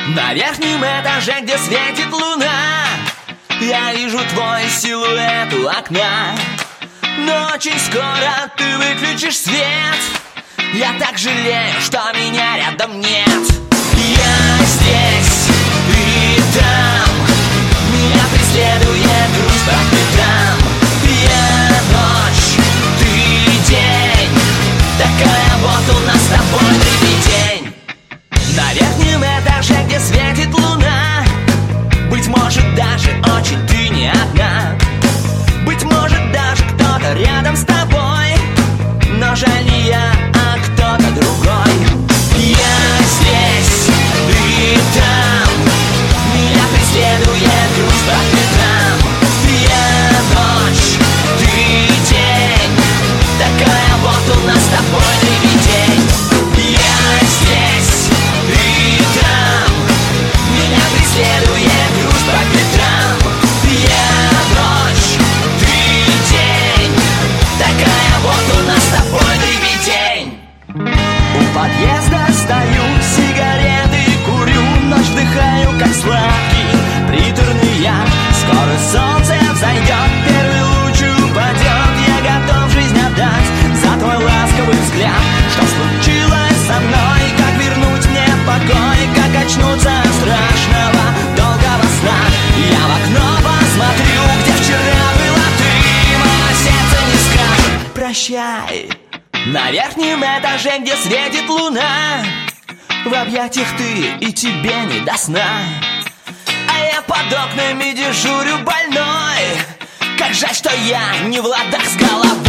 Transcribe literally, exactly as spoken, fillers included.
На верхнем этаже, где светит луна, я вижу твой силуэт у окна. Но очень скоро ты выключишь свет. Я так жалею, что меня рядом нет. Я здесь и там, меня преследует грусть по пятам. Я ночь, ты день, такая вот у нас с тобой дребедень. На верхнем этаже, где светит луна, быть может даже очень ты не одна. Быть может даже кто-то рядом с тобой, но жаль не я, а кто-то другой. Я здесь и там, меня преследует грусть по пятам. Я ночь, ты день, такая вот у нас с тобой дребедень. Я здесь и там, меня преследует грусть по пятам. Я ночь, ты день, такая вот у нас с тобой дребедень. У подъезда стою, сигареты курю, ночь вдыхаю, как сладкий приторный яд. Скоро солнце взойдет, первый луч упадет, я готов жизнь отдать за твой ласковый взгляд. Что случилось со мной, как вернуть мне покой, как очнуться от страшного долгого сна? Я в окно посмотрю, где вчера была ты, мое сердце не скажет прощай. На верхнем этаже, где светит луна, в объятиях ты и тебе не до сна. А я под окнами дежурю больной, как жаль, что я не в ладах с головой.